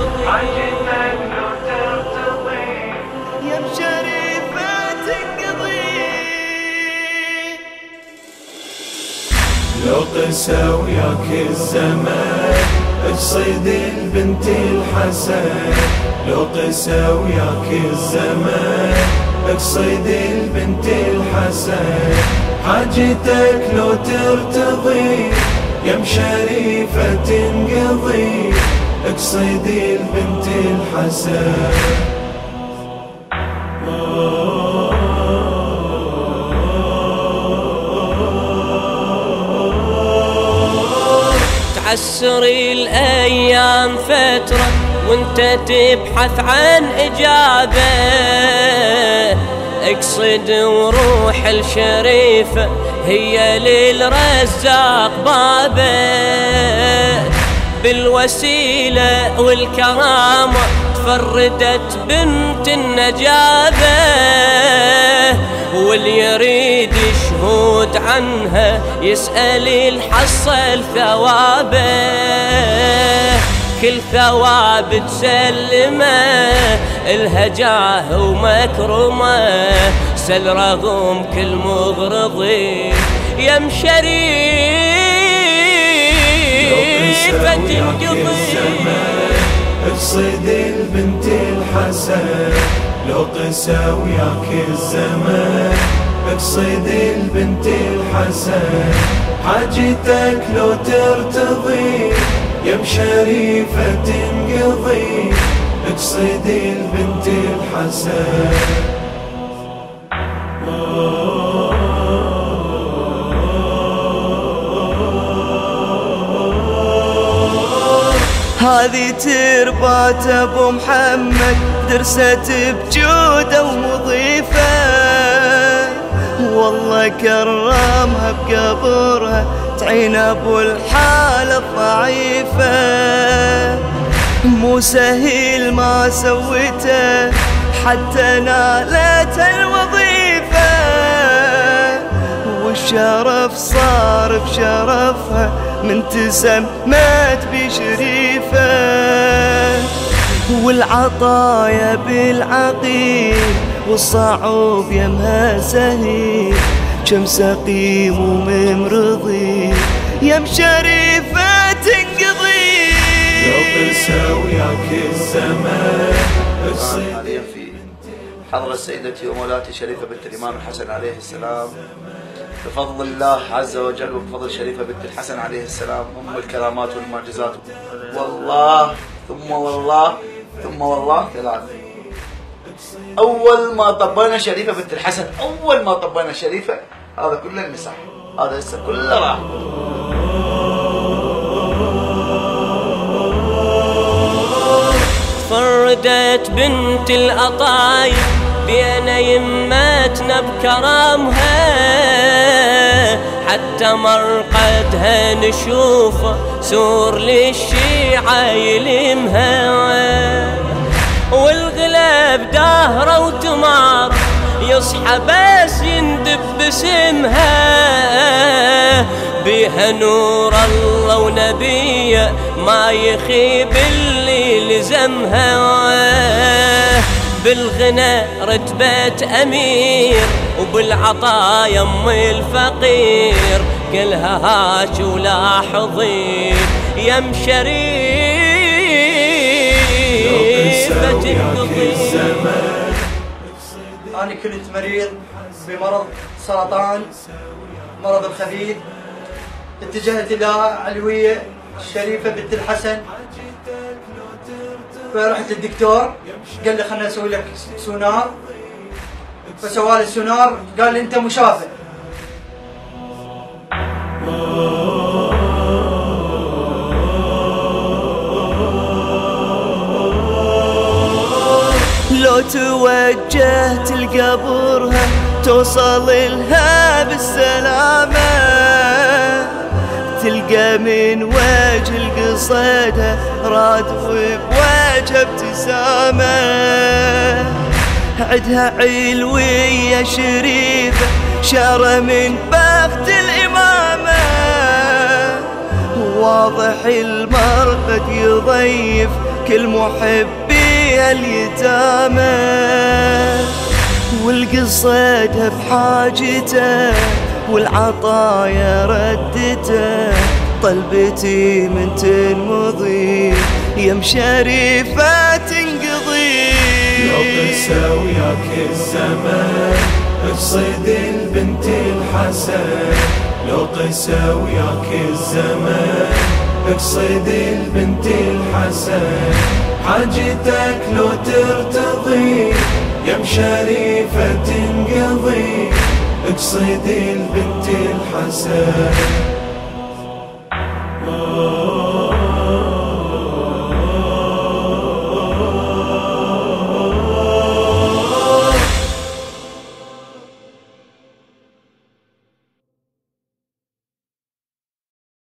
حاجتك لو ترتضي يا مشرفة تنقضي. لو قسى وياك الزمان اقصد البنت الحسن، لو قسى وياك الزمان اقصد البنت الحسن، حاجتك لو ترتضي يا مشرفة تنقضي اقصد البنت الحسن. تعسري الأيام فترة وانت تبحث عن إجابة، اقصد وروح الشريفة هي للرزاق بابه، بالوسيلة والكرامة تفردت بنت النجابة، واللي يريد شهود عنها يسأل الحصل ثوابه، كل ثواب تسلمه الهجاه ومكرمه، سل رغم كل مغرضي يا مشريفة تنقضي. اقصد البنت الحسن، لو قسى وياك الزمان اقصد البنت الحسن، حاجتك لو ترتضي يا مشرفة تنقضي اقصد البنت الحسن. هذه تربات ابو محمد درست بجوده ومضيفه، والله كرمها بقبرها تعين ابو الحاله الضعيفه، مو سهل ما سويته حتى نالت الوظيفه، والشرف صار بشرفها من تسمت بشريفه، والعطايا بالعقيل والصعوب يمها سهيل، كم سقيم وممرضي يا مشرفة تنقضي. لو قسى وياك الزمان حاليا في حضرة سيدتي ومولاتي شريفة بنت الإمام الحسن عليه السلام، بفضل الله عز وجل وبفضل شريفة بنت الحسن عليه السلام أم الكرامات والمعجزات، والله ثم والله ثم والله ثلاثة. أول ما طبينا شريفة بنت الحسن، أول ما طبينا شريفة هذا كله المسح، هذا لسه كله راح. فردت بنت الأطايب بين يماتنا بكرامها، حتى مرقدها نشوفه سور للشيعة يلمها، والغلاب داهرة وتمار يصحى بس يندب باسمها، بيها نور الله ونبيه ما يخيب اللي لزمها، بالغنى رتبة أمير وبالعطايا أم الفقير، كلها هاش ولاحظي يا مشرفة تنقضي. أنا كنت مريض بمرض سرطان، مرض الخبيث، اتجهت إلى علوية الشريفة بنت الحسن، فرحت للدكتور قال لي خلنا نسوي لك سونار، فسوى لي السونار قال لي أنت مشافى. لو توجهت لقبرها توصل لها بالسلامة، تلقى من وجه القصيدة راد وبوجه ابتسامة، عدها علوية شريفة شارة من بخت الإمامة، واضح المرقد يضيف كل محبي اليتامى، والقصدها بحاجته والعطايا ردته، طلبتي من تنمضي يم شريفة تنقضي. لو قسى وياك الزمان اقصد البنت الحسن، لو قسى وياك الزمان اقصد البنت الحسن، حاجتك لو ترتضي يم شريفة تنقضي، اقصد البنت الحسن.